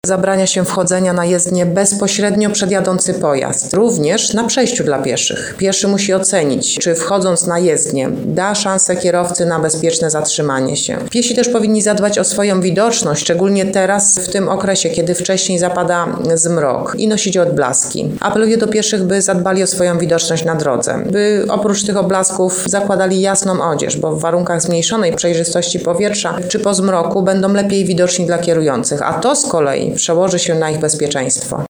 zabrania się wchodzenia na jezdnię bezpośrednio przed jadący pojazd. Również na przejściu dla pieszych. Pieszy musi ocenić, czy wchodząc na jezdnię da szansę kierowcy na bezpieczne zatrzymanie się. Piesi też powinni zadbać o swoją widoczność, szczególnie teraz w tym okresie, kiedy wcześniej zapada zmrok, i nosić odblaski. Apeluję do pieszych, by zadbali o swoją widoczność na drodze, by oprócz tych odblasków zakładali jasną odzież, bo w warunkach zmniejszonej przejrzystości powietrza czy po zmroku będą lepiej widoczni dla kierujących, a to z kolei przełoży się na ich bezpieczeństwo.